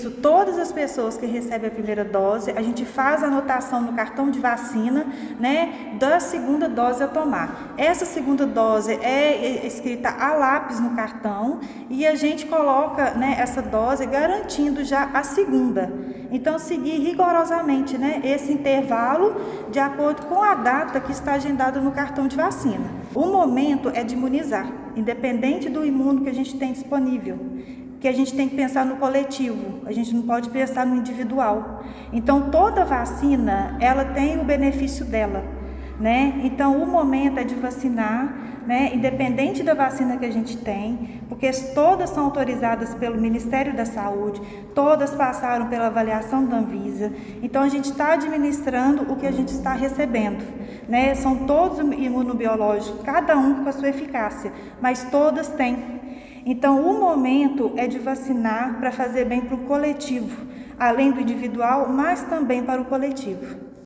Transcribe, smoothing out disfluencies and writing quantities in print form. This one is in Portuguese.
isso, todas as pessoas que recebem a primeira dose, a gente faz a anotação no cartão de vacina, né, da segunda dose a tomar. Essa segunda dose é escrita a lápis no cartão e a gente coloca, né, essa dose garantindo já a segunda. Então, seguir rigorosamente, né, esse intervalo de acordo com a data que está agendada no cartão de vacina. O momento é de imunizar, independente do imuno que a gente tem disponível, que a gente tem que pensar no coletivo, a gente não pode pensar no individual. Então, toda vacina, ela tem o benefício dela, né? Então, o momento é de vacinar, né? Independente da vacina que a gente tem, porque todas são autorizadas pelo Ministério da Saúde, todas passaram pela avaliação da Anvisa. Então, a gente está administrando o que a gente está recebendo, né? São todos imunobiológicos, cada um com a sua eficácia, mas todas têm. Então, o momento é de vacinar para fazer bem para o coletivo, além do individual, mas também para o coletivo.